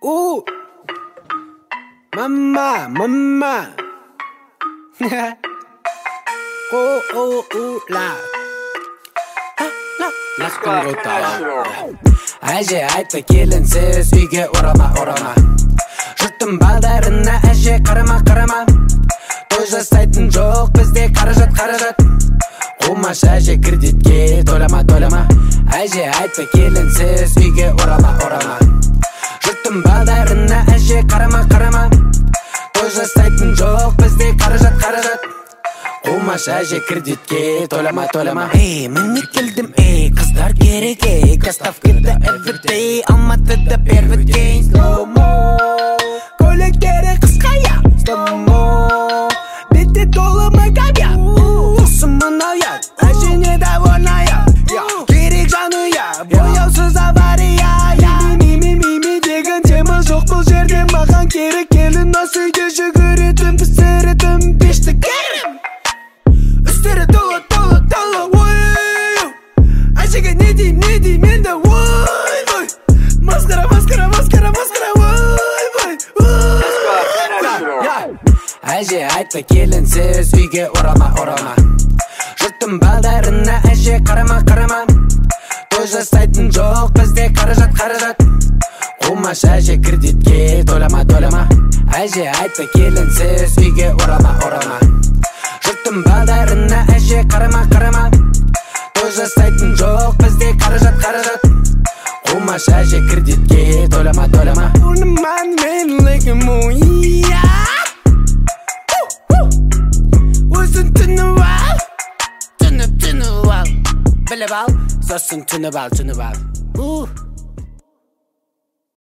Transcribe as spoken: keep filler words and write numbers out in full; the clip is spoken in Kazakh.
Ooh, mama, mama. Oh, oh, oh, la. Let's go Әже айтты келінсіз үйге орама, орама. Жұрттың балдарына әже қарама, қарама. Той жасайтын жоқ бізде қаражат, қаражат. Қумаш әже кредитке тойлама, тойлама. Әже айтты келінсіз үйге орама, орама. Жұрттың балдарына әже қарама, қарама. Той жасайтын жоқ бізде қаражат, қаражат. Қумаш әже кредитке тойлама, тойлама. Эй, мен келдім, эй, қыздар керек, эй. Доставкада everyday, Алматыда первый день. Slow-mo, көліктері қысқая. Slow-mo, бетте толы магавия. Құсым мұная, әжене довольная. Керек жануя, бояусыз авария. Ми-ми-ми-ми деген тема жоқ бұл жерде. Маған керек келін осы үйде жүгіретін, пісіретін пешті керім. Үстері толы, толы, толы, ой. Әжеге не дейм, не дейм енді, ой, ой. Масқара, масқара, масқара, масқара, ой, ой, ой. Әже айтты келінсіз үйге орама, орама. Жұрттың балдарына әже қарама, қарама. Той жасайтын жоқ бізде қаражат, қаражат. Қумаш әже кредитке тойлама, тойлама. Әже айтты келінсіз үйге орама, орама. Жұрттың балдарына әже қарама, қарама. Той жасайтын жоқ бізде қаражат, қаражат. Қумаш әже кредитке тойлама, тойлама. Орныман мен легім ойя. Өзін түніп ал, түніп, түніп ал. Біліп ал, сосын түніп ал, түніп ал.